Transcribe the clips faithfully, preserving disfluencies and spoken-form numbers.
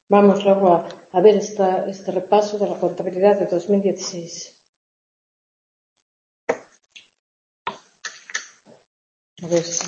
Vamos luego a, a ver esta, este repaso de la contabilidad de dos mil dieciséis. A ver si...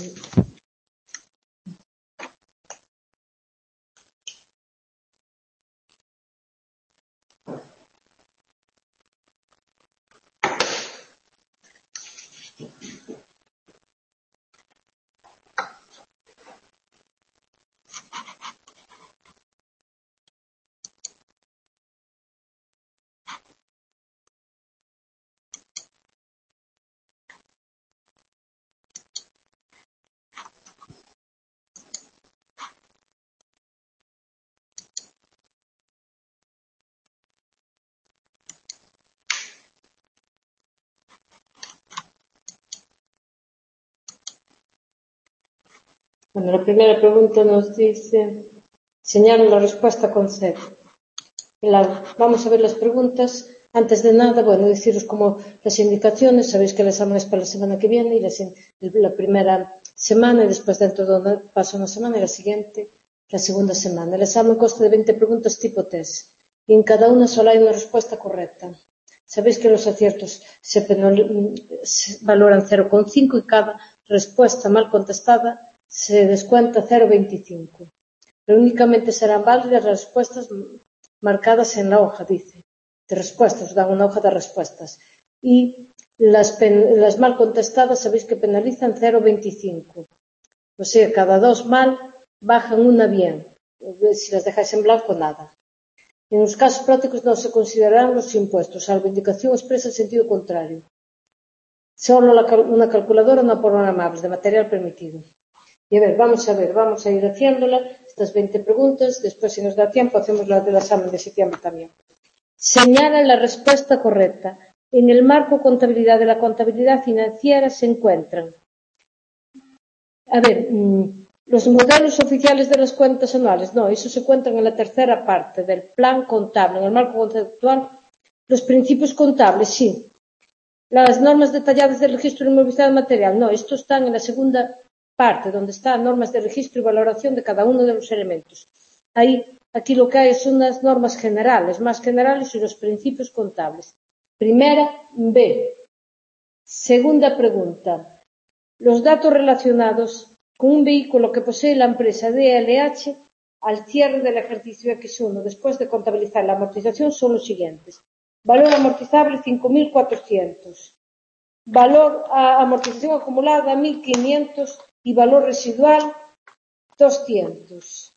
Bueno, la primera pregunta nos dice, señala la respuesta con cero. Vamos a ver las preguntas. Antes de nada, bueno, deciros como las indicaciones. Sabéis que el examen es para la semana que viene y la, la primera semana y después dentro de una, pasa una semana y la siguiente, la segunda semana. El examen consta de veinte preguntas tipo test y en cada una solo hay una respuesta correcta. Sabéis que los aciertos se, penal, se valoran cero coma cinco y cada respuesta mal contestada se descuenta cero coma veinticinco. Pero únicamente serán válidas las respuestas marcadas en la hoja, dice, de respuestas, dan una hoja de respuestas. Y las, pen, las mal contestadas, sabéis que penalizan cero coma veinticinco. O sea, cada dos mal, bajan una bien. Si las dejáis en blanco, nada. En los casos prácticos no se considerarán los impuestos, salvo indicación expresa en sentido contrario. Solo la, una calculadora no programables de material permitido. Y a ver, vamos a ver, vamos a ir haciéndola, estas veinte preguntas, después si nos da tiempo hacemos la del examen de septiembre también. Señala la respuesta correcta. En el marco contabilidad de la contabilidad financiera se encuentran, a ver, mmm, los modelos oficiales de las cuentas anuales, no, eso se encuentran en la tercera parte del plan contable, en el marco conceptual, los principios contables, sí. Las normas detalladas del registro de inmovilizado material, no, esto está en la segunda parte, donde están normas de registro y valoración de cada uno de los elementos. Ahí, aquí lo que hay son unas normas generales, más generales y los principios contables. Primera, B. Segunda pregunta. Los datos relacionados con un vehículo que posee la empresa D L H al cierre del ejercicio equis uno, después de contabilizar la amortización, son los siguientes. Valor amortizable cinco mil cuatrocientos. Valor a amortización acumulada mil quinientos y valor residual doscientos.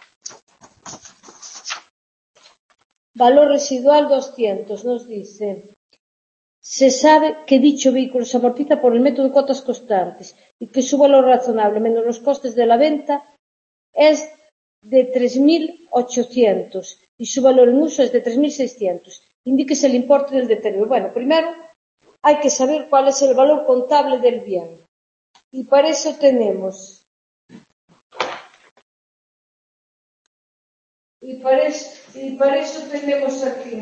Valor residual doscientos nos dice, se sabe que dicho vehículo se amortiza por el método de cuotas constantes y que su valor razonable menos los costes de la venta es de tres mil ochocientos y su valor en uso es de tres mil seiscientos. Indíquese el importe del deterioro. Bueno, primero hay que saber cuál es el valor contable del bien. Y para eso tenemos, y para eso, y para eso tenemos aquí,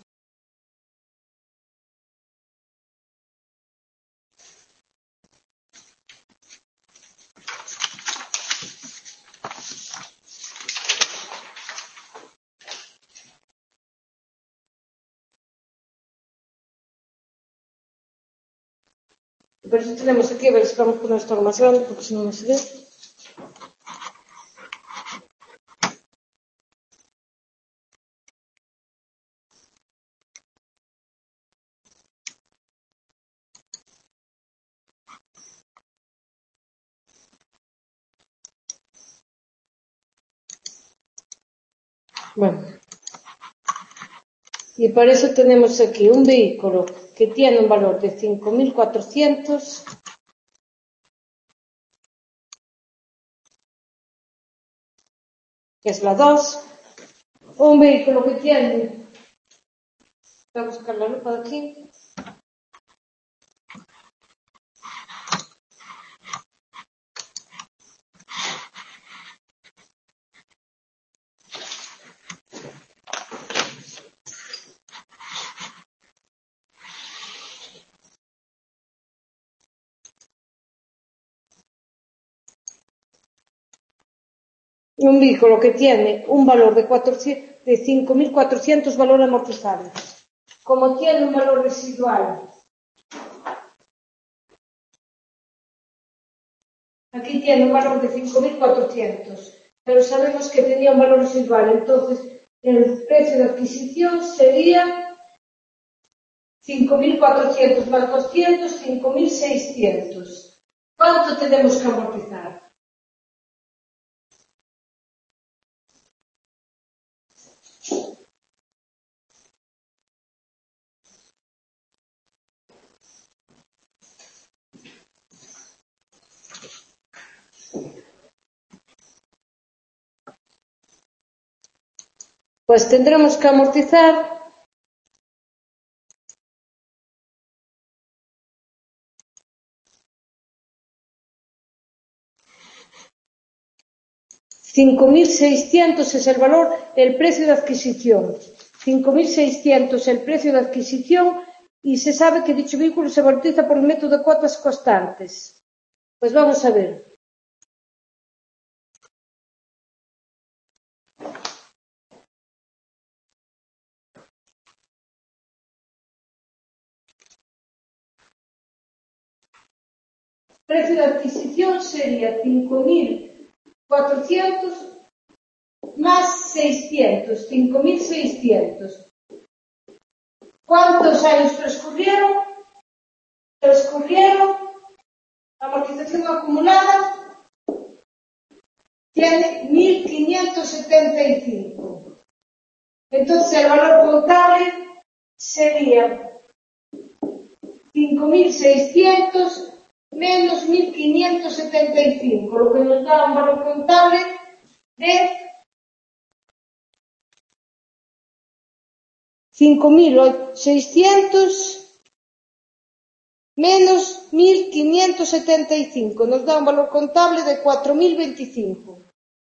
por eso tenemos aquí, a ver si vamos con esto más grande, porque si no no se ve. Bueno, y para eso tenemos aquí un vehículo que tiene un valor de cinco mil cuatrocientos, que es la dos, un vehículo que tiene, voy a buscar la lupa de aquí, un vehículo que tiene un valor de, de cinco mil cuatrocientos valor amortizable, como tiene un valor residual, aquí tiene un valor de cinco mil cuatrocientos, pero sabemos que tenía un valor residual, entonces el precio de adquisición sería cinco mil cuatrocientos más doscientos, cinco mil seiscientos. ¿Cuánto tenemos que amortizar? Pues tendremos que amortizar cinco mil seiscientos es el valor, el precio de adquisición. cinco mil seiscientos el precio de adquisición y se sabe que dicho vehículo se amortiza por el método de cuotas constantes. Pues vamos a ver. El precio de adquisición sería cinco mil cuatrocientos más seiscientos, cinco mil seiscientos. ¿Cuántos años transcurrieron? Transcurrieron, la amortización acumulada tiene mil quinientos setenta y cinco. Entonces el valor contable sería cinco mil seiscientos menos mil quinientos setenta y cinco, lo que nos da un valor contable de cinco mil seiscientos menos mil quinientos setenta y cinco, nos da un valor contable de cuatro mil veinticinco.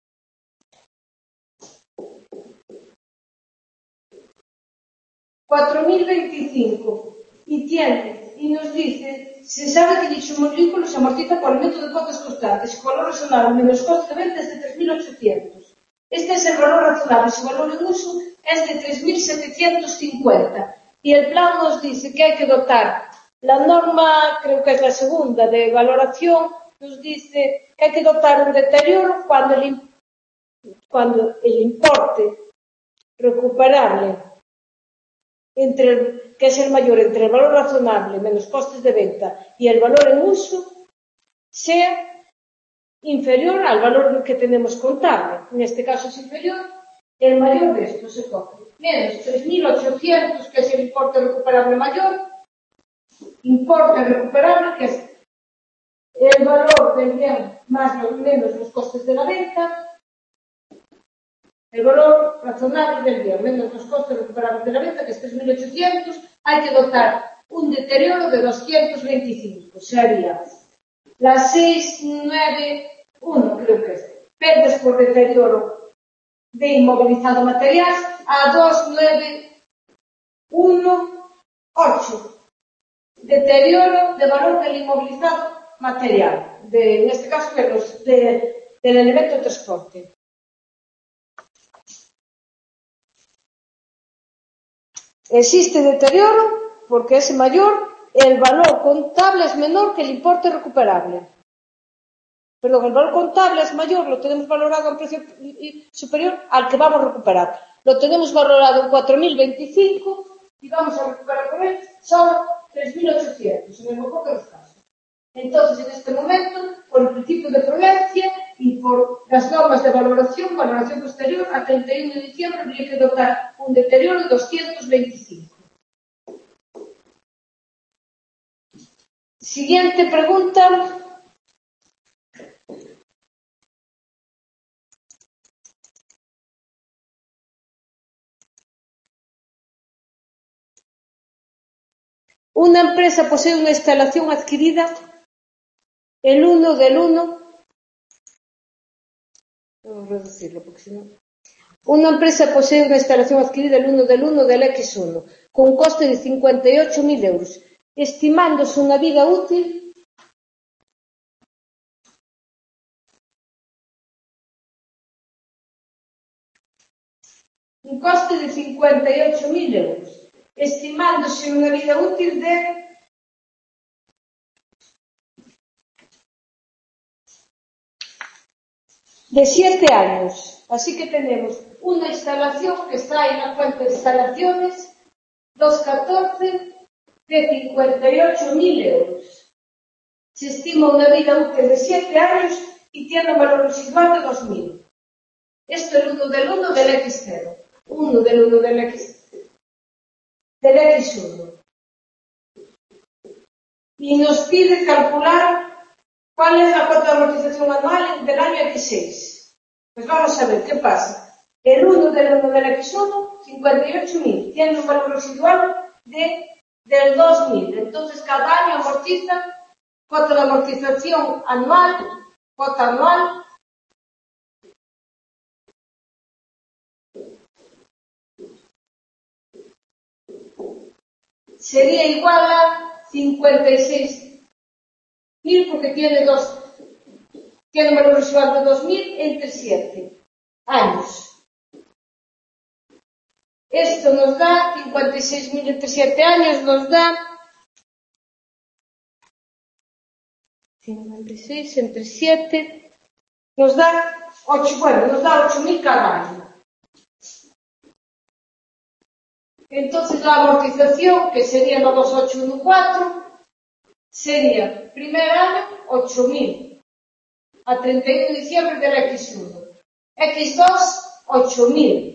cuatro mil veinticinco y tiene, y nos dice, se sabe que dicho vehículo se amortiza por el método de cuotas constantes, su valor razonable menos coste de venta es de tres mil ochocientos. Este es el valor razonable, su valor en uso es de tres mil setecientos cincuenta. Y el plan nos dice que hay que dotar, la norma, creo que es la segunda, de valoración, nos dice que hay que dotar un deterioro cuando el, cuando el importe recuperable entre el, que es el mayor entre el valor razonable menos costes de venta y el valor en uso sea inferior al valor que tenemos contable. En este caso es inferior, el mayor de estos se coge menos tres mil ochocientos, que es el importe recuperable mayor, importe recuperable, que es el valor del bien más o menos los costes de la venta, el valor razonable del bien menos los costes recuperables de la venta, que es tres mil ochocientos, hay que dotar un deterioro de doscientos veinticinco. Sería la seiscientos noventa y uno, creo que es, ventas por deterioro de inmovilizado material a doscientos noventa y ocho. Deterioro de valor del inmovilizado material, de, en este caso de los, de, del elemento de transporte. Existe deterioro porque es mayor, el valor contable es menor que el importe recuperable. Perdón, el valor contable es mayor, lo tenemos valorado a un precio superior al que vamos a recuperar. Lo tenemos valorado en cuatro mil veinticinco y vamos a recuperar con él solo tres mil ochocientos, en el mejor de los casos. Entonces, en este momento, por el principio de prudencia y por las normas de valoración, valoración posterior, a treinta y uno de diciembre habría que dotar un deterioro de doscientos veinticinco. Siguiente pregunta. Una empresa posee una instalación adquirida el uno del uno. Vamos a reducirlo porque si no. Una empresa posee una instalación adquirida el uno del uno del equis uno con un coste de cincuenta y ocho mil euros, estimándose una vida útil un coste de cincuenta y ocho mil euros, estimándose una vida útil de de siete años. Así que tenemos una instalación que está en la cuenta de instalaciones doscientos catorce de cincuenta y ocho mil euros. Se estima una vida útil de siete años y tiene un valor residual de dos mil. Esto es el uno del uno del equis cero. uno del uno del equis del equis uno. Y nos pide calcular cuál es la cuota de amortización anual del año equis seis. Pues vamos a ver qué pasa. El uno del uno del equis uno, cincuenta y ocho mil, tiene un valor residual de, del dos mil. Entonces cada año amortiza, cuota de amortización anual, cuota anual, sería igual a cincuenta y seis mil porque tiene dos, tiene un valor residual de dos mil entre siete años. Esto nos da cincuenta y seis mil entre siete años, nos da cincuenta y seis entre siete, nos da ocho, bueno, nos da ocho mil cada año. Entonces la amortización, que sería la dos ocho uno cuatro, sería primer año ocho mil a treinta y uno de diciembre del equis uno. equis dos, ocho mil.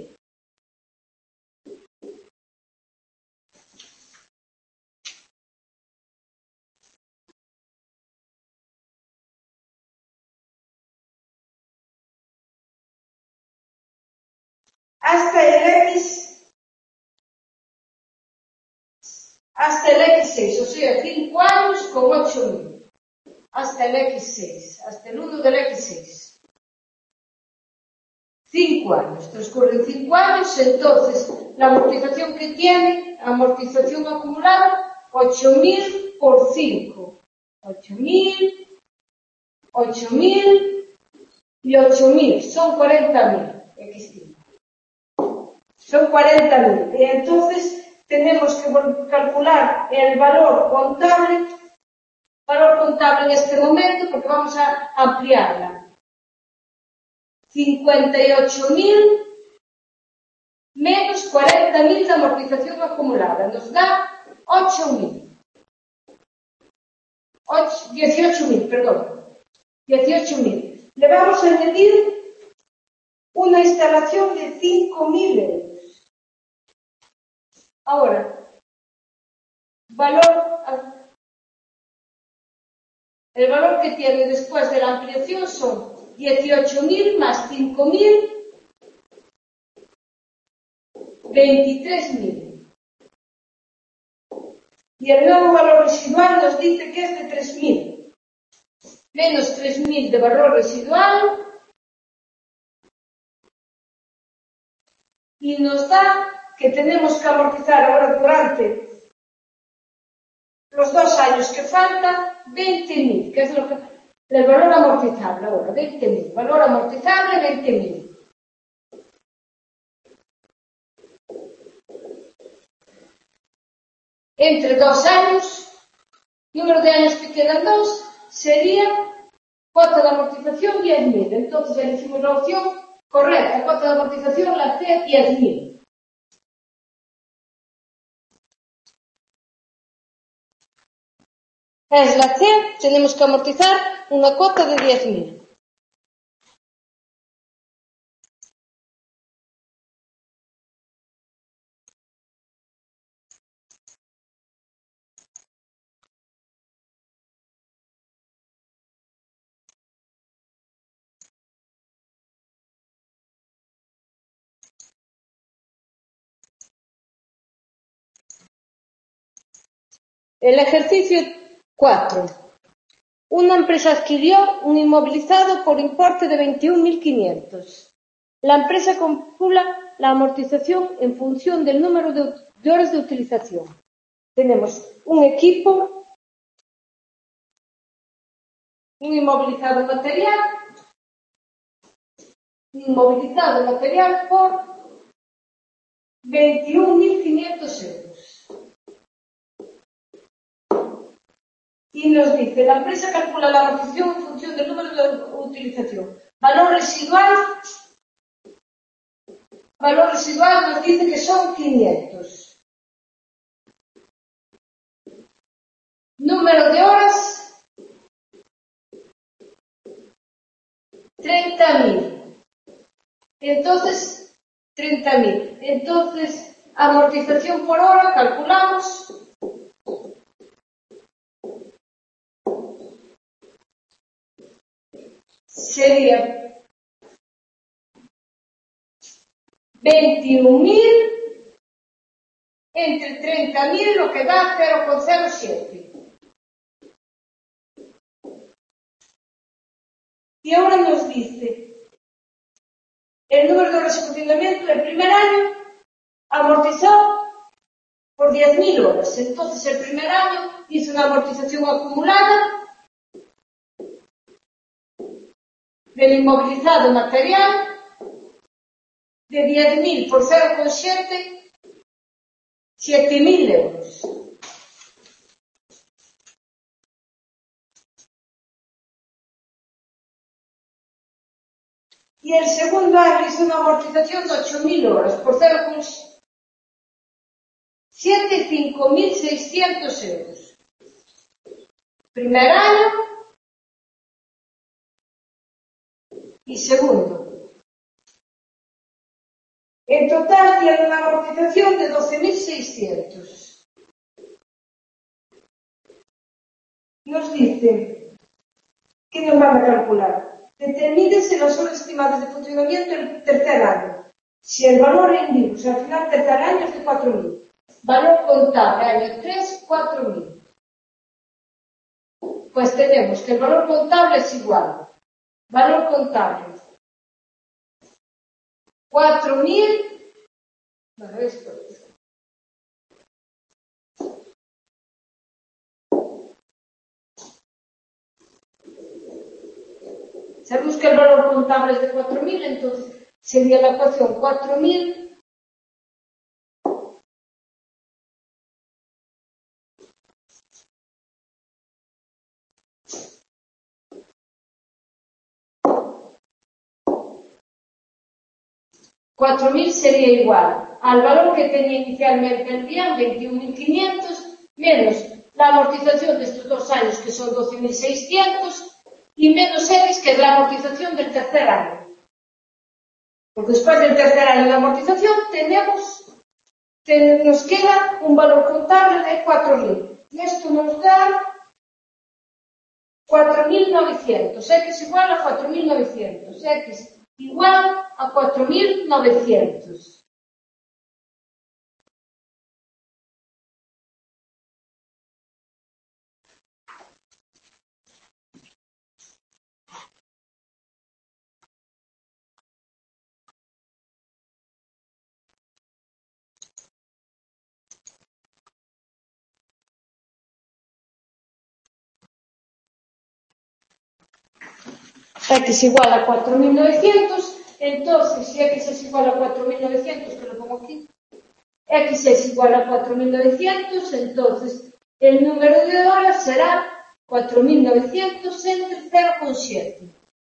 Hasta el X, hasta el equis seis, o sea, cinco años con ocho mil. Hasta el equis seis, hasta el uno del equis seis. cinco años, transcurren cinco años, entonces la amortización que tiene, amortización acumulada, ocho mil por cinco. ocho mil, ocho mil y ocho mil, son cuarenta mil. equis cinco. Son cuarenta mil. Y entonces tenemos que calcular el valor contable, valor contable en este momento, porque vamos a ampliarla. cincuenta y ocho mil menos cuarenta mil de amortización acumulada. Nos da ocho mil. dieciocho mil, perdón. dieciocho mil. Le vamos a añadir una instalación de cinco mil euros. Ahora, valor, el valor que tiene después de la ampliación son dieciocho mil más cinco mil, veintitrés mil. Y el nuevo valor residual nos dice que es de tres mil. Menos tres mil de valor residual. Y nos da que tenemos que amortizar ahora durante los dos años que faltan veinte mil, que es lo que el valor amortizable ahora, veinte mil. Valor amortizable, veinte mil. Entre dos años, número de años que quedan dos, sería cuota de amortización diez mil. Entonces elegimos la opción correcta, cuota de amortización la C, diez mil. Es la C, tenemos que amortizar una cuota de diez mil. El ejercicio cuatro. Una empresa adquirió un inmovilizado por importe de veintiún mil quinientos. La empresa calcula la amortización en función del número de, de horas de utilización. Tenemos un equipo, un inmovilizado material, un inmovilizado material por veintiún mil quinientos euros. Y nos dice, la empresa calcula la amortización en función del número de utilización. Valor residual, valor residual nos dice que son quinientos. Número de horas, treinta mil. Entonces, treinta mil. Entonces, amortización por hora, calculamos. Sería veintiún mil entre treinta mil, lo que da cero coma cero siete. Y ahora nos dice el número de horas de funcionamiento del primer año amortizado por diez mil horas. Entonces, el primer año hizo una amortización acumulada del inmovilizado material de diez mil por cero coma siete, siete mil euros. Y el segundo año hizo una amortización de ocho mil horas por cero coma siete, cinco mil seiscientos euros. Primer año y segundo. En total tiene una amortización de doce mil seiscientos. Nos dice que nos van a calcular. Determínense las horas estimadas de funcionamiento del tercer año. Si el valor en vivos al final del tercer año es de cuatro mil. Valor contable año tres, cuatro mil. Pues tenemos que el valor contable es igual. Valor contable cuatro mil. Bueno, esto. Sabemos que el valor contable es de cuatro mil, entonces sería la ecuación cuatro mil cuatro mil sería igual al valor que tenía inicialmente el bien, veintiún mil quinientos, menos la amortización de estos dos años, que son doce mil seiscientos, y menos X, que es la amortización del tercer año. Porque después del tercer año de amortización tenemos, ten, nos queda un valor contable de cuatro mil. Y esto nos da cuatro mil novecientos. X igual a cuatro mil novecientos. X igual a cuatro mil novecientos. X igual a cuatro mil novecientos, entonces si X es igual a cuatro mil novecientos, que lo pongo aquí, X es igual a cuatro mil novecientos, entonces el número de horas será cuatro mil novecientos entre cero coma siete.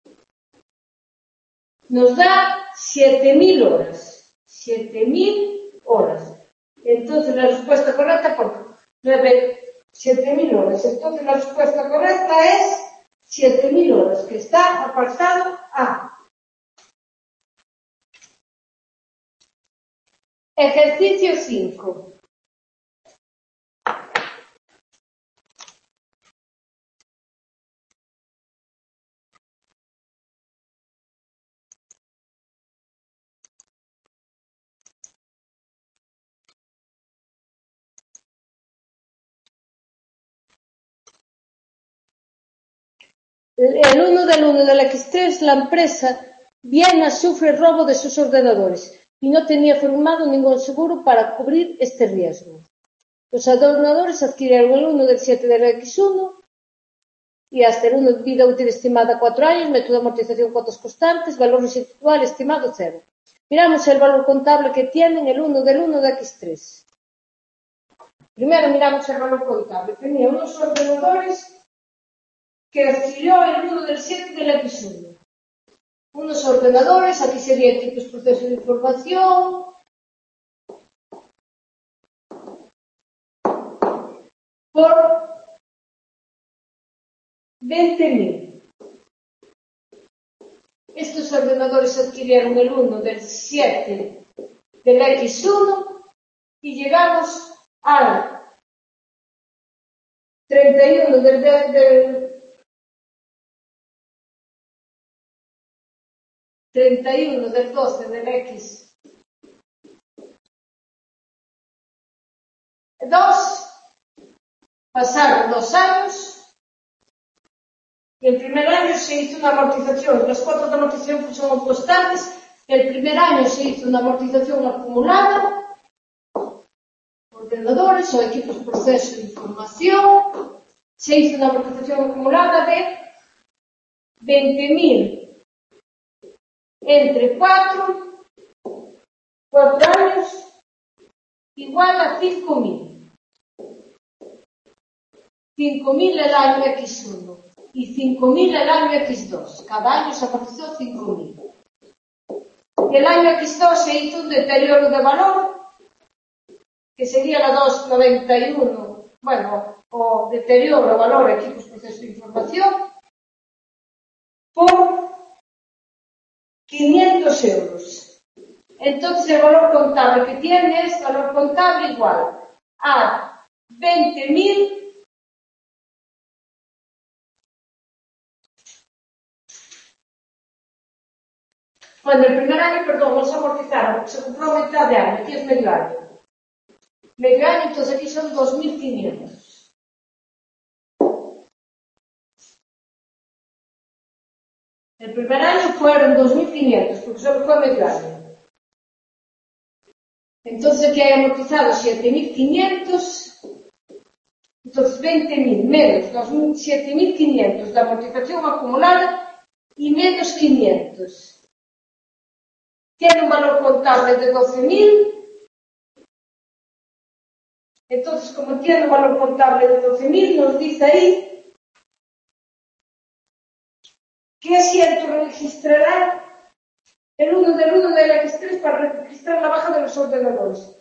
Nos da siete mil horas. siete mil horas. Entonces la respuesta correcta, por nueve, siete mil horas. Entonces la respuesta correcta es siete mil horas, que está apartado A. Ejercicio cinco. El uno del uno del equis tres, la empresa Viena sufre robo de sus ordenadores y no tenía firmado ningún seguro para cubrir este riesgo. Los ordenadores adquirieron el uno del siete del equis uno y hasta el uno de vida útil estimada cuatro años, método de amortización cuotas constantes, valor residual estimado cero. Miramos el valor contable que tienen el uno del uno de equis tres. Primero miramos el valor contable. Tenía unos ordenadores que adquirió el uno del siete del equis uno. Unos ordenadores, aquí sería equipos proceso de información, por veinte mil. Estos ordenadores adquirieron el uno del siete del equis uno y llegamos al treinta y uno del, del, del treinta y uno del doce del equis dos. Pasaron dos años y el primer año se hizo una amortización. Las cuotas de amortización son constantes. El primer año se hizo una amortización acumulada, ordenadores o equipos de proceso de información. Se hizo una amortización acumulada de veinte mil entre cuatro, cuatro años, igual a cinco mil. cinco mil el año equis uno y cinco mil el año equis dos. Cada año se amortizó cinco mil. El año equis dos se hizo un deterioro de valor, que sería la dos noventa y uno, bueno, o deterioro de valor equipos proceso de información, por quinientos euros. Entonces el valor contable que tiene es valor contable igual a veinte mil Bueno, el primer año, perdón, no se amortizaron, se compró a mitad de año, aquí es medio año. Medio año, entonces aquí son dos mil quinientos. El primer año fueron dos mil quinientos, porque solo fue medio año. Entonces aquí hay amortizado siete mil quinientos, entonces veinte mil menos siete mil quinientos de amortización acumulada y menos quinientos. Tiene un valor contable de doce mil. Entonces, como tiene un valor contable de doce mil, nos dice ahí qué asiento registrará el uno del uno del equis tres para registrar la baja de los ordenadores.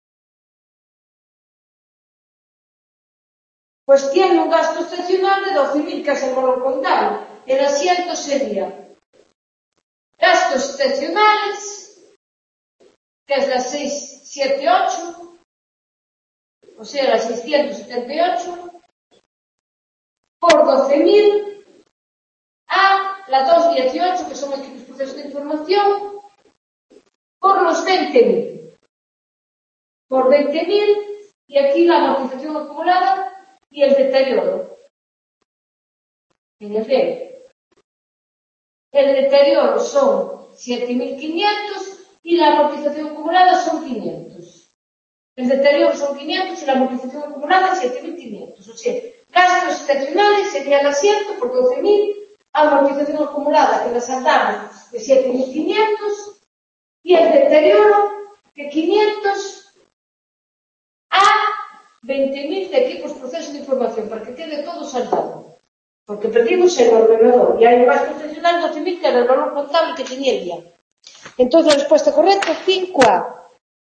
Pues tiene un gasto excepcional de doce mil, que es el valor contable. El asiento sería gastos excepcionales, que es la seiscientos setenta y ocho, o sea, la seiscientos setenta y ocho, por doce mil, a la doscientos dieciocho, que son equipos de proceso de información, por los veinte mil. Por veinte mil, y aquí la amortización acumulada y el deterioro. En el D. El deterioro son siete mil quinientos y la amortización acumulada son quinientos. El deterioro son quinientos y la amortización acumulada siete mil quinientos. O sea, gastos excepcionales sería el asiento por doce mil, amortización acumulada que la saldamos de siete mil quinientos y el deterioro de quinientos a veinte mil de equipos proceso de información, para que quede todo saldado. Porque perdimos el ordenador y hay un gasto excepcional de doce mil, que era el valor contable que tenía el día. Entonces la respuesta correcta es cinco A.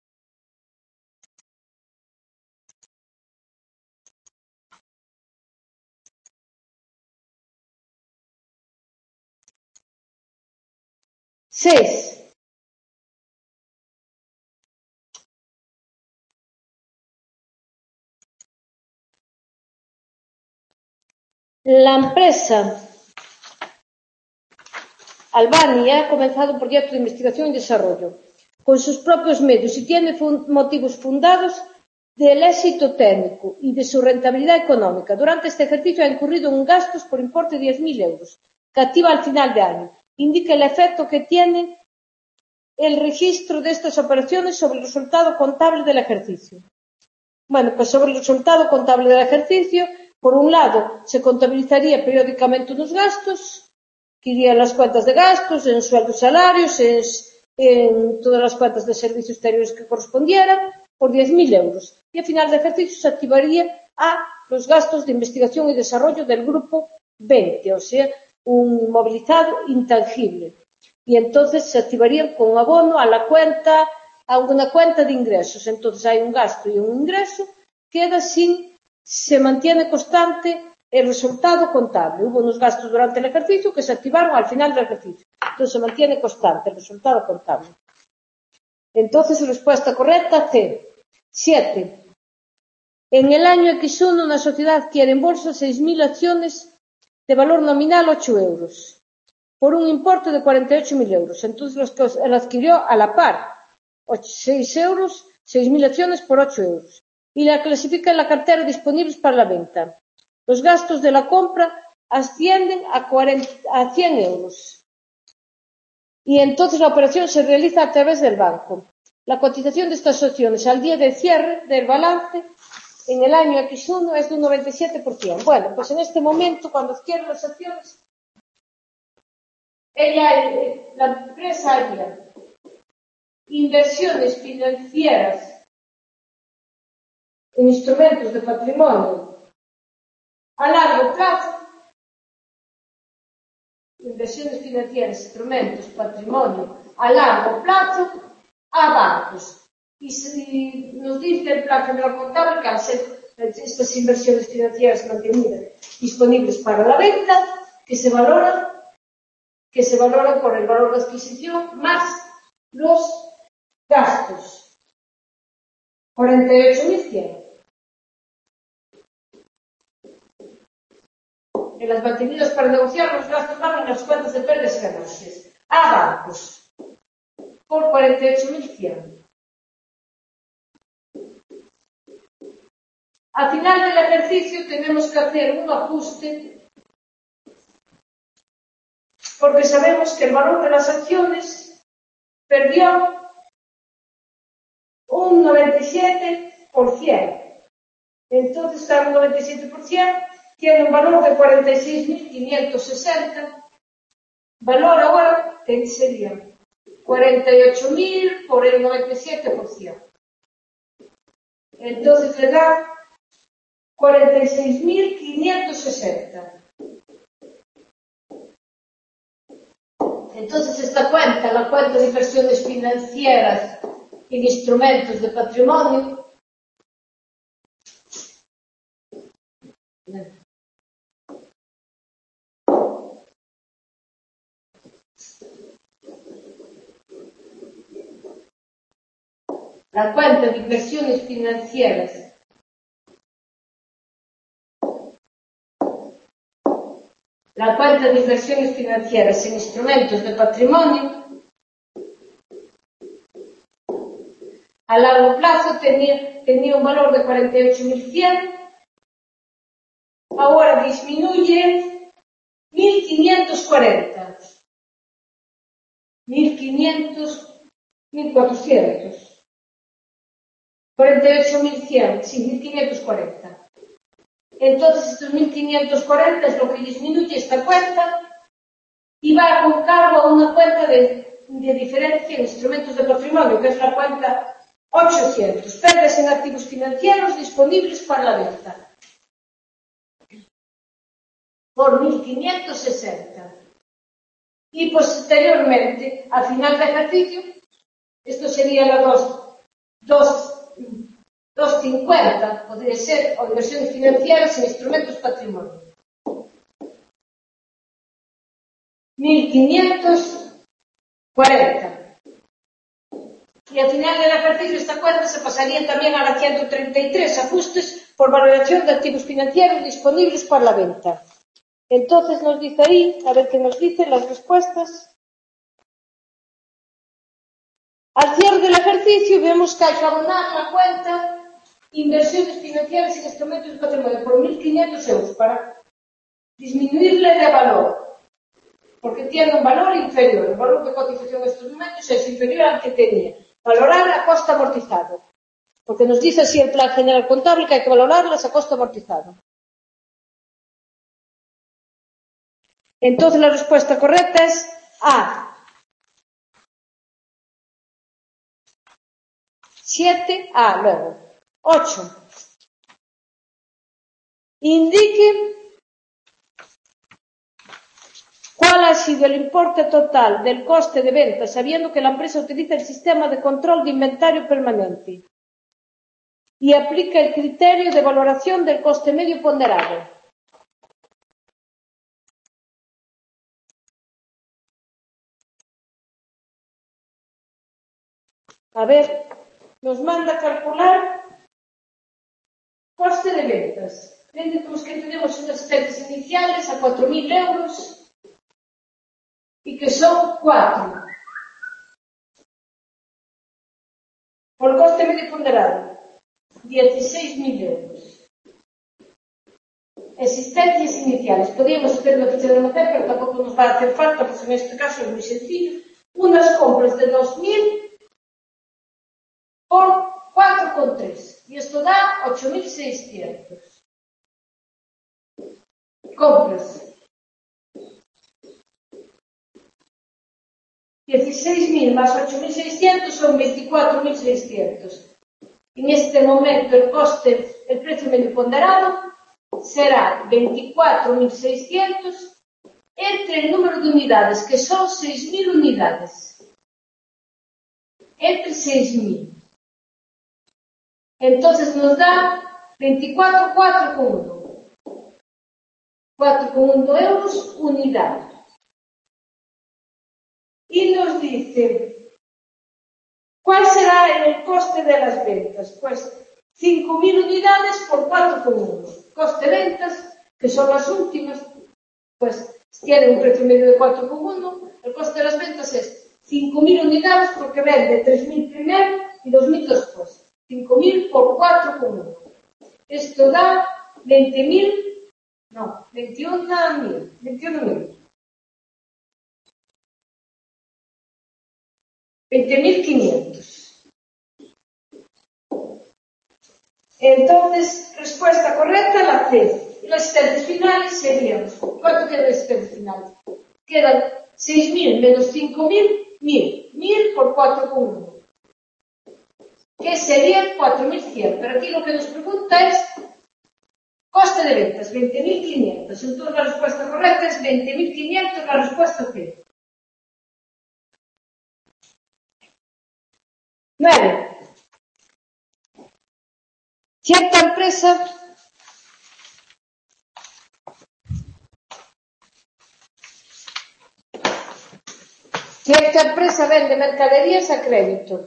seis. La empresa Albania ha comenzado un proyecto de investigación y desarrollo con sus propios medios y tiene fun- motivos fundados del éxito técnico y de su rentabilidad económica. Durante este ejercicio ha incurrido en gastos por importe de diez mil euros, que activa al final de año. Indica el efecto que tiene el registro de estas operaciones sobre el resultado contable del ejercicio. Bueno, pues sobre el resultado contable del ejercicio, por un lado, se contabilizaría periódicamente unos gastos, que irían las cuentas de gastos, en sueldos, salarios, en, en todas las cuentas de servicios exteriores que correspondieran por diez mil euros. Y a final de ejercicio se activaría a los gastos de investigación y desarrollo del grupo veinte, o sea, un movilizado intangible. Y entonces se activarían con abono a la cuenta, a una cuenta de ingresos. Entonces hay un gasto y un ingreso, queda sin, se mantiene constante el resultado contable. Hubo unos gastos durante el ejercicio que se activaron al final del ejercicio. Entonces se mantiene constante el resultado contable. Entonces, respuesta correcta, C. siete. En el año equis uno, una sociedad adquiere en bolsa seis mil acciones de valor nominal ocho euros, por un importe de cuarenta y ocho mil euros. Entonces, los que él adquirió a la par, seis euros, seis mil acciones por ocho euros. Y la clasifica en la cartera disponibles para la venta. Los gastos de la compra ascienden a, cuarenta, a cien euros. Y entonces la operación se realiza a través del banco. La cotización de estas acciones al día de cierre del balance en el año equis uno es de un noventa y siete por ciento. Bueno, pues en este momento, cuando adquiere las acciones, ella, la empresa haría inversiones financieras en instrumentos de patrimonio a largo plazo, inversiones financieras, instrumentos, patrimonio a largo plazo, a bancos. Y si nos dice el plan general contable que al ser estas inversiones financieras mantenidas disponibles para la venta, que se valoran, que se valoran por el valor de adquisición más los gastos. cuarenta y ocho mil cien. En las mantenidas para negociar, los gastos van en las cuentas de pérdidas y ganancias. A bancos. Por cuarenta y ocho mil cien. Al final del ejercicio tenemos que hacer un ajuste porque sabemos que el valor de las acciones perdió un noventa y siete por ciento. Entonces, está un noventa y siete por ciento, tiene un valor de cuarenta y seis mil quinientos sesenta. Valor ahora que sería cuarenta y ocho mil por el noventa y siete por ciento. Entonces le da cuarenta y seis mil quinientos sesenta. Entonces esta cuenta, la cuenta de inversiones financieras en instrumentos de patrimonio, la cuenta de inversiones financieras la cuenta de inversiones financieras en instrumentos de patrimonio a largo plazo tenía, tenía un valor de cuarenta y ocho mil cien, ahora disminuye mil quinientos cuarenta, mil quinientos, mil cuatrocientos, cuarenta y ocho mil cien, sí, mil quinientos cuarenta. Entonces estos mil quinientos cuarenta es lo que disminuye esta cuenta y va con cargo a una cuenta de, de diferencia en instrumentos de patrimonio, que es la cuenta ochocientos, pérdidas en activos financieros disponibles para la venta, por mil quinientos sesenta. Y posteriormente, al final del ejercicio, esto sería la dos cincuenta, podría ser, o inversiones financieras en instrumentos patrimonio. mil quinientos cuarenta. Y al final del ejercicio esta cuenta se pasaría también a la ciento treinta y tres, ajustes por valoración de activos financieros disponibles para la venta. Entonces nos dice ahí, a ver qué nos dicen las respuestas. Al cierre del ejercicio vemos que hay que abonar la cuenta inversiones financieras en instrumentos de patrimonio por mil quinientos euros para disminuirle de valor, porque tiene un valor inferior. El valor de cotización de estos momentos es inferior al que tenía. Valorar a coste amortizado, porque nos dice así el plan general contable que hay que valorarlas a coste amortizado. Entonces la respuesta correcta es A. siete. Ah, luego. ocho. Indique cuál ha sido el importe total del coste de venta, sabiendo que la empresa utiliza el sistema de control de inventario permanente y aplica el criterio de valoración del coste medio ponderado. A ver, nos manda a calcular coste de ventas. Tenemos que tenemos unas ventas iniciales a cuatro mil euros y que son cuatro. Por coste medio ponderado, dieciséis mil euros. Existencias iniciales. Podríamos hacer una ficha de almacén, pero tampoco nos va a hacer falta, porque en este caso es muy sencillo. Unas compras de dos mil por cuatro coma tres. Y esto da ocho mil seiscientos. Compras. dieciséis mil más ocho mil seiscientos son veinticuatro mil seiscientos. En este momento el coste, el precio medio ponderado será veinticuatro mil seiscientos entre el número de unidades, que son seis mil unidades. Entre seis mil. Entonces nos da veinticuatro mil cuatrocientos uno. cuatro coma uno euros unidad. Y nos dice, ¿cuál será el coste de las ventas? Pues cinco mil unidades por cuatro coma uno. Coste de ventas, que son las últimas, pues tiene un precio medio de cuatro coma uno. El coste de las ventas es cinco mil unidades porque vende tres mil primero y dos mil después. cinco mil por cuatro coma uno. Esto da veinte mil, no, veintiuno mil. veintiuno mil. veinte mil quinientos. Entonces, respuesta correcta, la C. Y las asistencias finales serían, ¿cuánto queda de asistencias finales? Quedan seis mil menos cinco mil, mil. mil por cuatro coma uno. Que serían cuatro mil cien. Pero aquí lo que nos pregunta es coste de ventas, veinte mil quinientos. Entonces la respuesta correcta es veinte mil quinientos, la respuesta C. nueve. Cierta empresa cierta empresa vende mercaderías a crédito.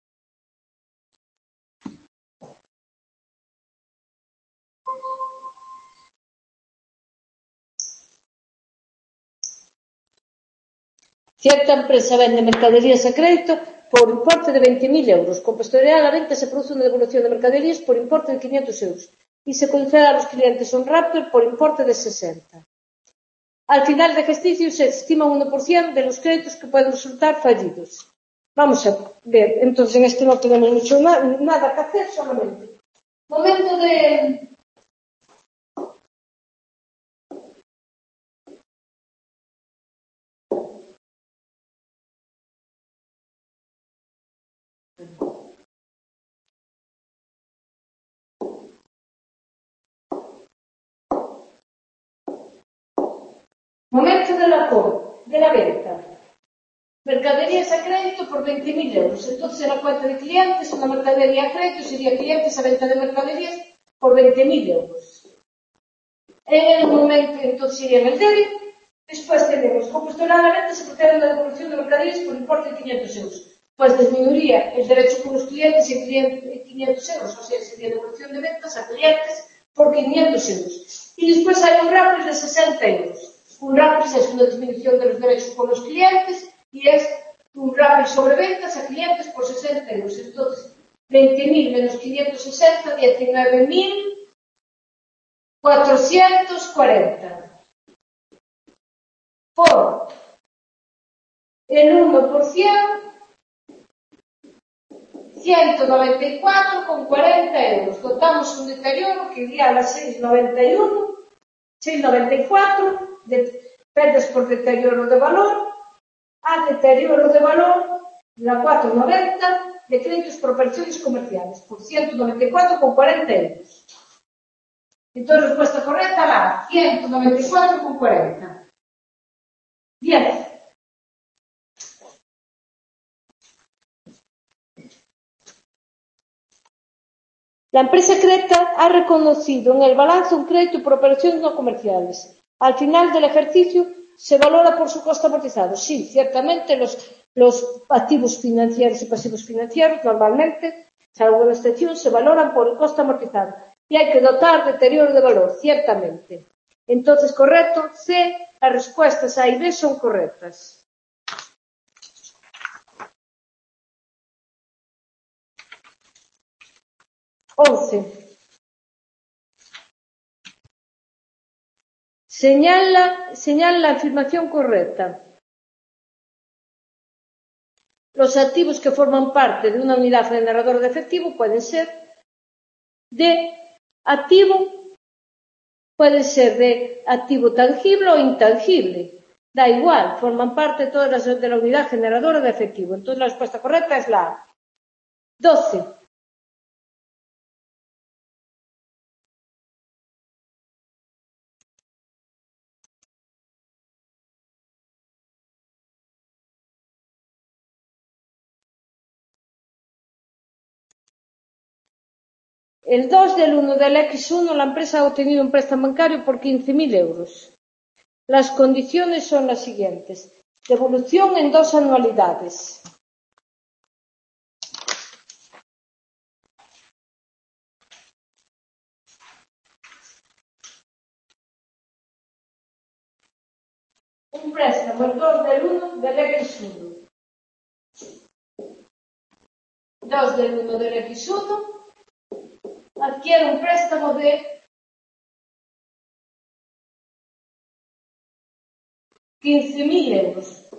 Cierta empresa vende mercaderías a crédito por importe de veinte mil euros. Con posterioridad a la venta se produce una devolución de mercaderías por importe de quinientos euros y se concede a los clientes un rappel por importe de sesenta. Al final del ejercicio se estima un uno por ciento de los créditos que pueden resultar fallidos. Vamos a ver, entonces en este no tenemos mucho na nada que hacer, solamente. Momento de... Momento de la compra, de la venta. Mercaderías a crédito por veinte mil euros. Entonces, en la cuenta de clientes, una mercadería a crédito sería clientes a venta de mercaderías por veinte mil euros. En el momento, entonces, sería en el débito. Después tenemos, con posterioridad a la venta, se procede a la devolución de mercaderías por importe de quinientos euros. Pues disminuiría el derecho con los clientes en quinientos euros, o sea, sería devolución de ventas a clientes por quinientos euros. Y después hay un rappel de sesenta euros. Un rappel es una disminución de los derechos con los clientes y es un rappel sobre ventas a clientes por sesenta euros. Entonces, veinte mil menos quinientos sesenta, diecinueve mil cuatrocientos cuarenta. Por el uno por ciento, ciento noventa y cuatro coma cuarenta euros. Contamos un deterioro que iría a las seis coma noventa y uno, seis coma noventa y cuatro, de perdas por deterioro de valor, a deterioro de valor, la cuatro coma noventa, de créditos por operaciones comerciales por ciento noventa y cuatro con cuarenta euros. Entonces, respuesta correcta la ciento noventa y cuatro con cuarenta. diez. La empresa Creta ha reconocido en el balance un crédito por operaciones no comerciales. Al final del ejercicio se valora por su coste amortizado. Sí, ciertamente los, los activos financieros y pasivos financieros normalmente, salvo una excepción, se valoran por el coste amortizado. Y hay que dotar deterioro de valor, ciertamente. Entonces, correcto, C, las respuestas A y B son correctas. once. Señala, señala la afirmación correcta. Los activos que forman parte de una unidad generadora de efectivo pueden ser de activo, puede ser de activo tangible o intangible. Da igual, forman parte todas las de la unidad generadora de efectivo. Entonces la respuesta correcta es la A. doce. El dos del uno del equis uno, la empresa ha obtenido un préstamo bancario por quince mil euros. Las condiciones son las siguientes. Devolución en dos anualidades. Un préstamo el dos del uno del equis uno. dos del uno del equis uno adquiere un préstamo de quince mil euros.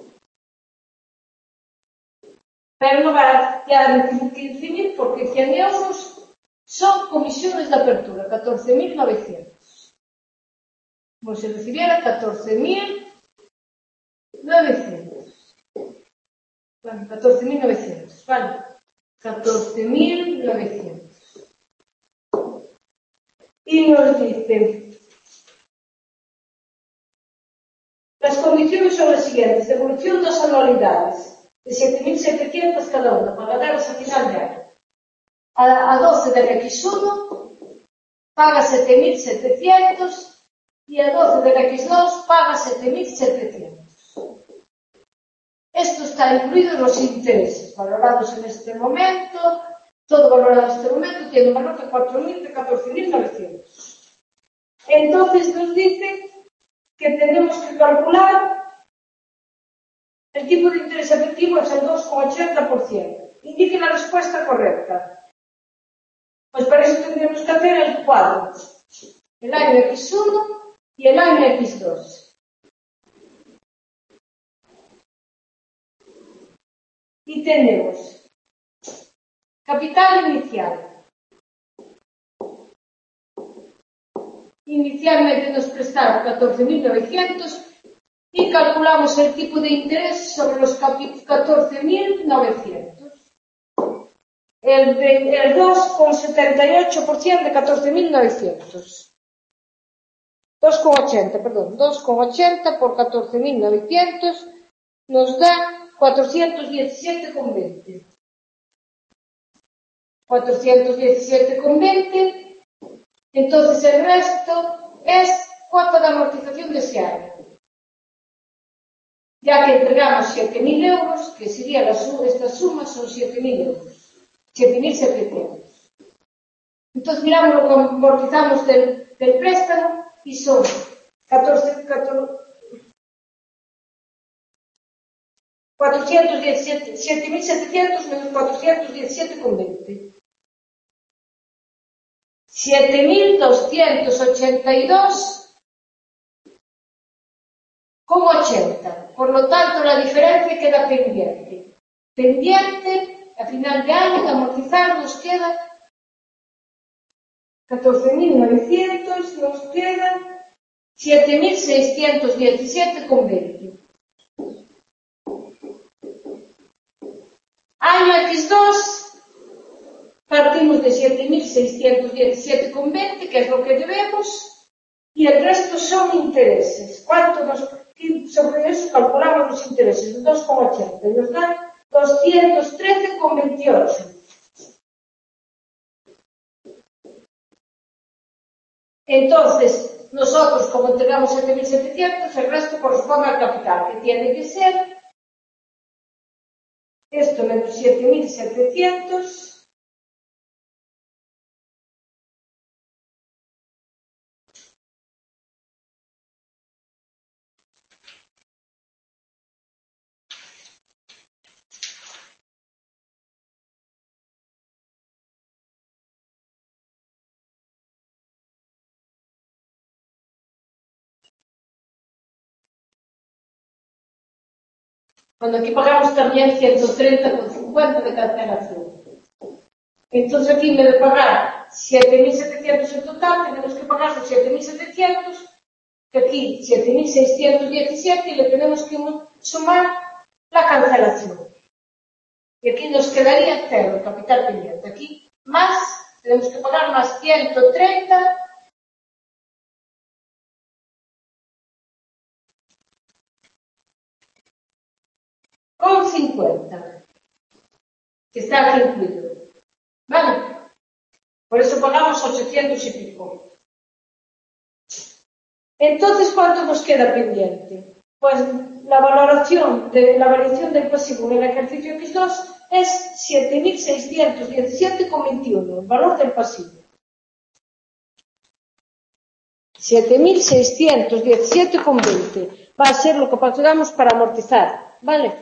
Pero no va a recibir quince mil porque cien euros son comisiones de apertura, catorce mil novecientos. Como si recibiera catorce mil novecientos. Bueno, catorce mil novecientos, ¿vale? catorce mil novecientos. Y nos dice, las condiciones son las siguientes. Devolución dos anualidades de siete mil setecientos cada una, pagadas a final de año. A, a doce del equis uno paga siete mil setecientos y a doce del equis dos paga siete mil setecientos. Esto está incluido en los intereses valorados en este momento. Todo valorado en este momento tiene un valor de cuatro mil, de catorce mil novecientos. Entonces nos dice que tenemos que calcular el tipo de interés efectivo es el dos coma ochenta por ciento. Indique la respuesta correcta. Pues para eso tendríamos que hacer el cuadro. El año equis uno y el año equis dos. Y tenemos capital inicial. Inicialmente nos prestaron catorce mil novecientos y calculamos el tipo de interés sobre los catorce mil novecientos. El, de, el dos coma setenta y ocho por ciento de catorce mil novecientos. dos coma ochenta, perdón. dos coma ochenta por catorce mil novecientos nos da cuatrocientos diecisiete coma veinte. cuatrocientos diecisiete coma veinte. Entonces el resto es cuota de amortización de ese año. Ya que entregamos siete mil euros, que sería la suma, esta suma son siete mil euros. siete mil setecientos. Entonces miramos lo que amortizamos del, del préstamo y son catorce, catorce, cuatrocientos diecisiete, siete mil setecientos menos cuatrocientos diecisiete coma veinte. siete mil doscientos ochenta y dos coma ochenta. Por lo tanto, la diferencia queda pendiente. Pendiente, a final de año, de amortizar, nos queda catorce mil novecientos, nos queda siete mil seiscientos diecisiete coma veinte. Año equis dos, seiscientos diecisiete con veinte, que es lo que debemos, y el resto son intereses. ¿Cuánto nos, sobre eso calculamos los intereses? dos coma ochenta, y nos dan doscientos trece con veintiocho. Entonces, nosotros, como entregamos siete mil setecientos, el resto corresponde al capital, que tiene que ser esto menos siete mil setecientos cuando aquí pagamos también ciento treinta con cincuenta de cancelación. Entonces aquí, en vez de pagar siete mil setecientos en total, tenemos que pagar los siete mil setecientos, que aquí siete mil seiscientos diecisiete, y le tenemos que sumar la cancelación. Y aquí nos quedaría cero el capital pendiente. Aquí más, tenemos que pagar más ciento treinta con cincuenta, que está aquí incluido. ¿Vale? Por eso pagamos ochocientos y pico. Entonces, ¿cuánto nos queda pendiente? Pues la valoración de la variación del pasivo en el ejercicio equis dos es siete mil seiscientos diecisiete con veintiuno, el valor del pasivo. siete mil seiscientos diecisiete con veinte va a ser lo que pagamos para amortizar, ¿vale?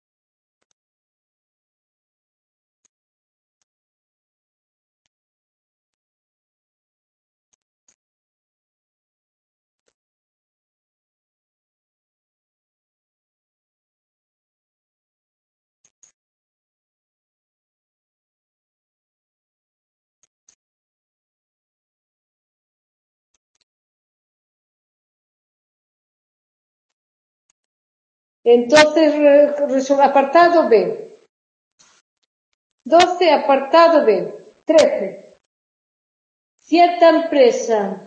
Entonces, apartado B. doce, apartado B. trece. Cierta empresa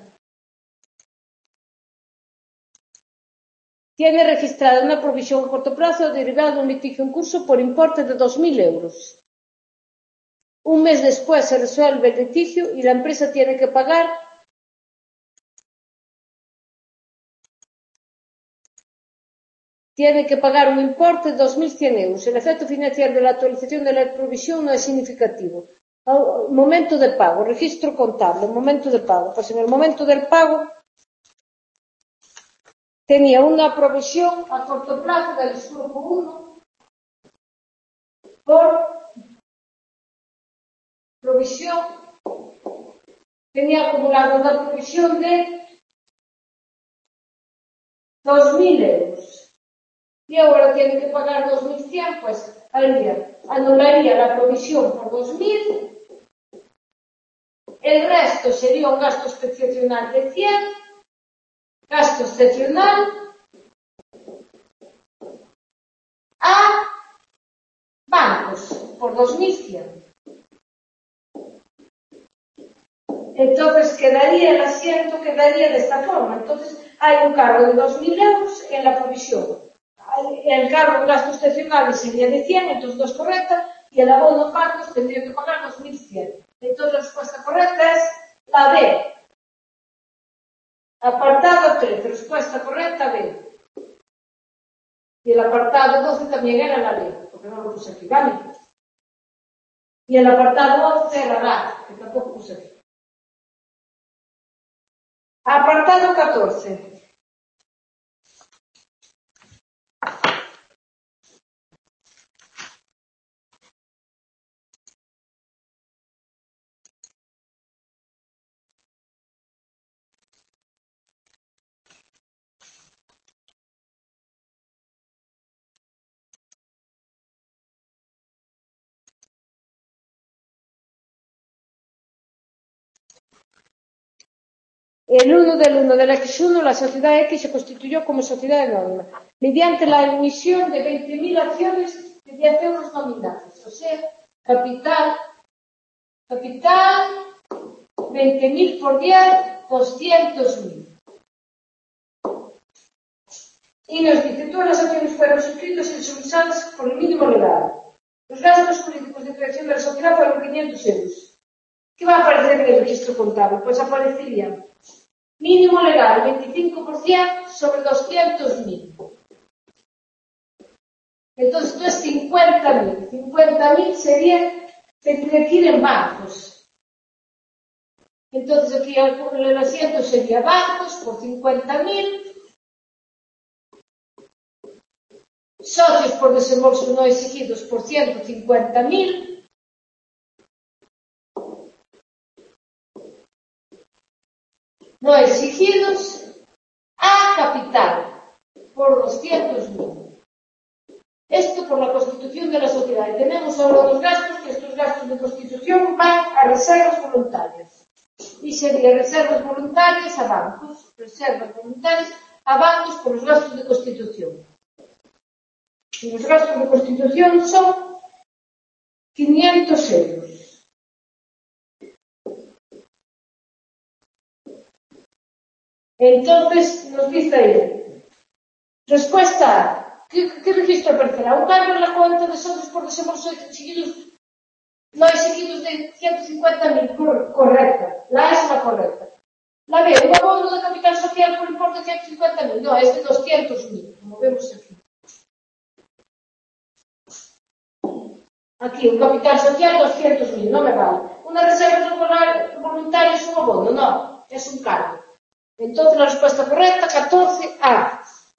tiene registrada una provisión a corto plazo derivada de un litigio en curso por importe de dos mil euros. Un mes después se resuelve el litigio y la empresa tiene que pagar tiene que pagar un importe de dos mil cien euros. El efecto financiero de la actualización de la provisión no es significativo. Al momento de pago, registro contable, momento de pago. Pues en el momento del pago tenía una provisión a corto plazo del grupo uno por provisión, tenía acumulado una provisión de dos mil euros. Y ahora tiene que pagar dos mil cien, pues haría, anularía la provisión por dos mil. El resto sería un gasto excepcional de cien, gasto excepcional a bancos por dos mil cien. Entonces quedaría el asiento, quedaría de esta forma. Entonces hay un cargo de dos mil euros en la provisión. El cargo de gasto excepcional sería de cien, entonces no es correcta, y el abono en bancos tendría que pagar dos mil cien. Entonces la respuesta correcta es la B. Apartado trece, respuesta correcta B. Y el apartado doce también era la B, porque no lo puse aquí, ¿vale? Y el apartado once era la, que tampoco puse aquí. Apartado catorce. El uno del uno del equis uno, la sociedad X se constituyó como sociedad anónima, mediante la emisión de veinte mil acciones de diez euros nominales. O sea, capital, capital veinte mil por diez, doscientos mil. Y nos dice, todas las acciones fueron suscritas y supervisadas por el mínimo legal. Los gastos jurídicos de creación de la sociedad fueron quinientos euros. ¿Qué va a aparecer en el registro contable? Pues aparecería mínimo legal veinticinco por ciento sobre doscientos mil. Entonces, esto es cincuenta mil. cincuenta mil sería, tendría que ir en bancos. Entonces, aquí el asiento sería bancos por cincuenta mil. Socios por desembolsos no exigidos por ciento cincuenta mil. No exigidos a capital por doscientos mil. Esto por la constitución de la sociedad. Y tenemos ahora los gastos, que estos gastos de constitución van a reservas voluntarias. Y sería reservas voluntarias a bancos. Reservas voluntarias a bancos por los gastos de constitución. Y los gastos de constitución son quinientos euros. Entonces, nos dice ahí, respuesta A, ¿qué, qué registro aparecerá? Un cambio en la cuenta de socios por desembolso exigidos, no exigidos de ciento cincuenta mil, correcta. La A es la correcta. La B, un abono de capital social por importe de ciento cincuenta mil, no, es de doscientos mil, como vemos aquí. Aquí, un capital social, doscientos mil, no me vale. Una reserva voluntaria es un abono, no, es un cargo. Entonces, la respuesta correcta, catorce A.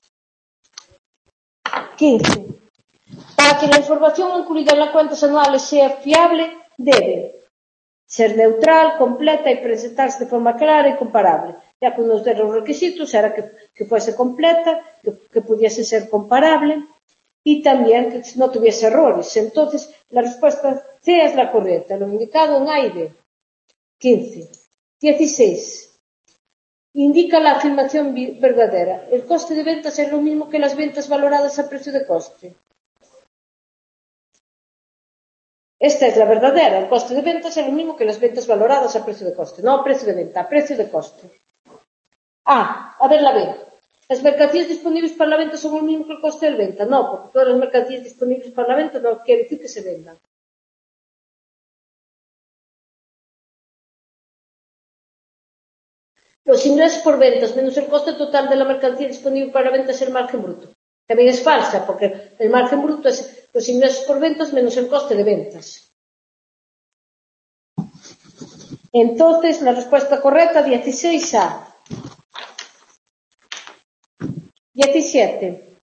quince. Para que la información incluida en las cuentas anuales sea fiable, debe ser neutral, completa y presentarse de forma clara y comparable. Ya que uno de los requisitos era que, que fuese completa, que, que pudiese ser comparable y también que no tuviese errores. Entonces, la respuesta C es la correcta, lo indicado en A y B. quince. dieciséis. Indica la afirmación verdadera. El coste de ventas es lo mismo que las ventas valoradas a precio de coste. Esta es la verdadera. El coste de ventas es lo mismo que las ventas valoradas a precio de coste. No a precio de venta, a precio de coste. A. A ver la B. ¿Las mercancías disponibles para la venta son lo mismo que el coste de venta? No, porque todas las mercancías disponibles para la venta no quiere decir que se vendan. Los ingresos por ventas menos el coste total de la mercancía disponible para la venta es el margen bruto. También es falsa, porque el margen bruto es los ingresos por ventas menos el coste de ventas. Entonces, la respuesta correcta, dieciséis A. diecisiete.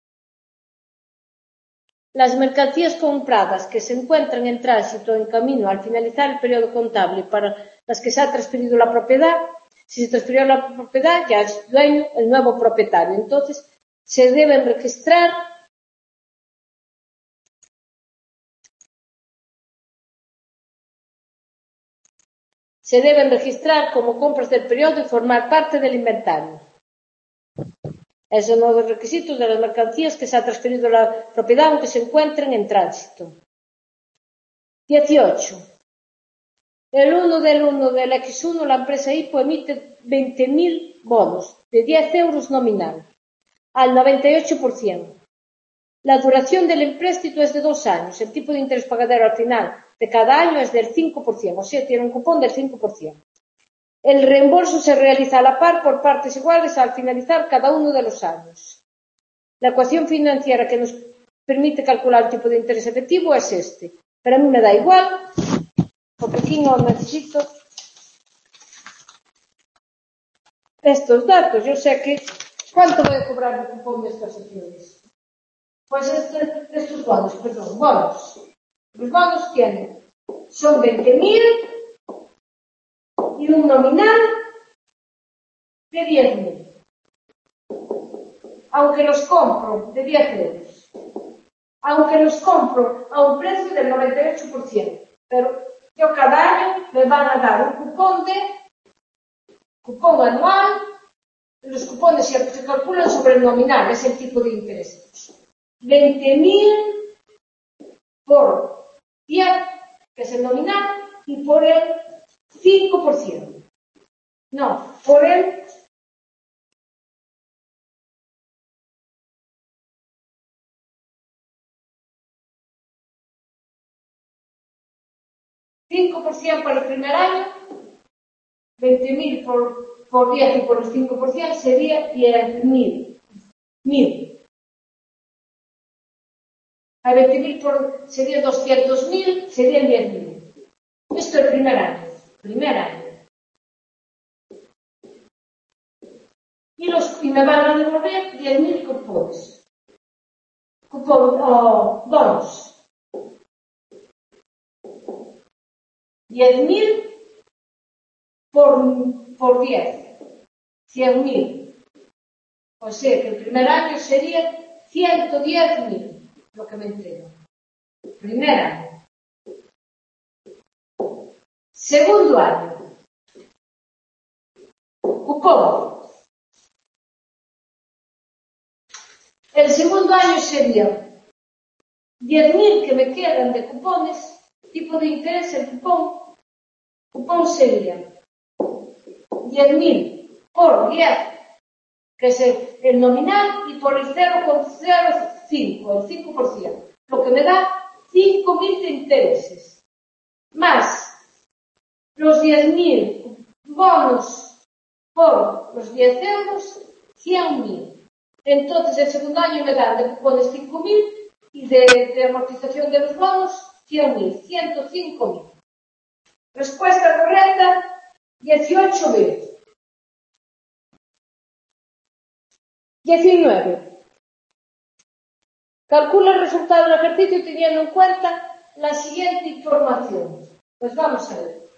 Las mercancías compradas que se encuentran en tránsito o en camino al finalizar el periodo contable para las que se ha transferido la propiedad, si se transfirió la propiedad, ya es dueño el nuevo propietario. Entonces, se deben registrar se deben registrar como compras del periodo y formar parte del inventario. Es uno de los requisitos de las mercancías que se ha transferido la propiedad aunque se encuentren en tránsito. dieciocho. El uno del uno del equis uno, la empresa Hipo emite veinte mil bonos de diez euros nominal al noventa y ocho por ciento. La duración del empréstito es de dos años. El tipo de interés pagadero al final de cada año es del cinco por ciento, o sea, tiene un cupón del cinco por ciento. El reembolso se realiza a la par por partes iguales al finalizar cada uno de los años. La ecuación financiera que nos permite calcular el tipo de interés efectivo es este. Pero a mí me da igual, porque aquí no necesito estos datos. Yo sé que ¿cuánto voy a cobrar el cupón de estas acciones? Pues este, estos bonos, perdón, bonos. Los bonos tienen, son veinte mil y un nominal de diez mil. Aunque los compro de diez euros. Aunque los compro a un precio del noventa y ocho por ciento. Pero yo cada año me van a dar un cupón de cupón anual. Los cupones se calculan sobre el nominal, es el tipo de interés. veinte mil por diez, que es el nominal, y por el cinco por ciento. No, por el cinco por ciento para el primer año, veinte mil por, por diez y por el cinco por ciento sería diez mil. mil. A veinte mil por, sería doscientos mil, serían diez mil. Esto es el primer año. Primer año. Y, los, y me van a devolver diez mil cupones. Cupón, oh, bonos. diez mil por, por diez. cien mil. O sea que el primer año sería ciento diez mil, lo que me entrego. Primer año. Segundo año. Cupón. El segundo año sería diez mil que me quedan de cupones, tipo de interés, el cupón. Cupón sería diez mil por diez, que es el, el nominal, y por el cero coma cero cinco, el cinco por ciento, lo que me da cinco mil de intereses, más los diez mil bonos por los diez euros, cien mil. Entonces, el segundo año me dan de cupones cinco mil y de, de amortización de los bonos cien mil, ciento cinco mil. Respuesta correcta, dieciocho mil. diecinueve. Calcula el resultado del ejercicio teniendo en cuenta la siguiente información. Pues vamos a ver.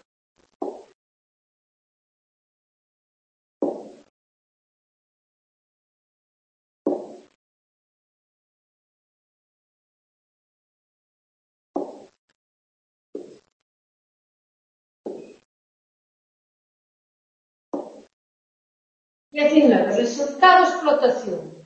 diecinueve. Resultado explotación.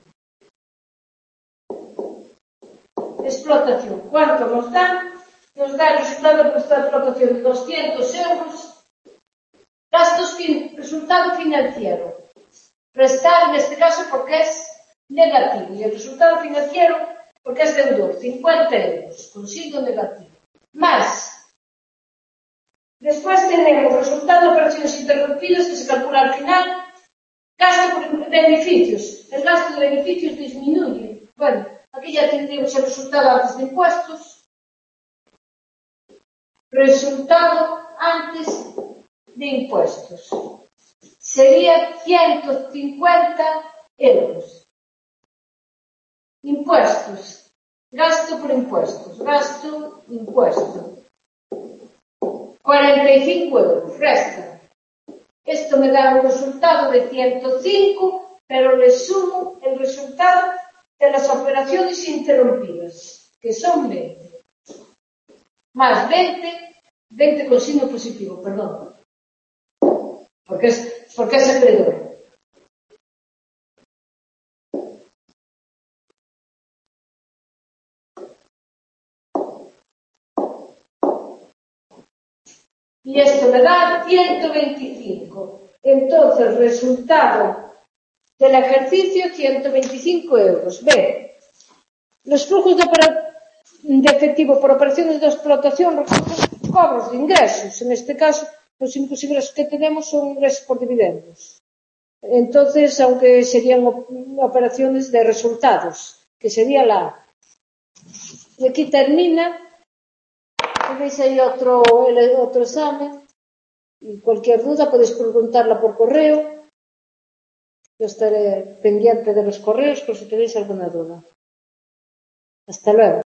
Explotación. ¿Cuánto nos da? Nos da el resultado de explotación de doscientos euros. Gastos, fin, resultado financiero. Restar en este caso porque es negativo. Y el resultado financiero porque es deudor. cincuenta euros. Consigo negativo. Más. Después tenemos resultado de operaciones interrumpidas que se calcula al final. Gasto por beneficios. El gasto de beneficios disminuye. Bueno, aquí ya tendríamos el resultado antes de impuestos. Resultado antes de impuestos. Sería ciento cincuenta euros. Impuestos. Gasto por impuestos. Gasto, impuesto. cuarenta y cinco euros. Resta. Esto me da un resultado de ciento cinco, pero le sumo el resultado de las operaciones interrumpidas, que son veinte. Más veinte, veinte con signo positivo, perdón. Porque es, porque es acreedor. Y esto me da ciento veinticinco. Entonces, el resultado del ejercicio, ciento veinticinco euros. B. Los flujos de, de efectivo por operaciones de explotación recogen cobros de ingresos. En este caso, los únicos ingresos que tenemos son ingresos por dividendos. Entonces, aunque serían operaciones de resultados, que sería la A. Y aquí termina. Tenéis ahí otro, otro examen. Y cualquier duda podéis preguntarla por correo. Yo estaré pendiente de los correos por si tenéis alguna duda. Hasta luego.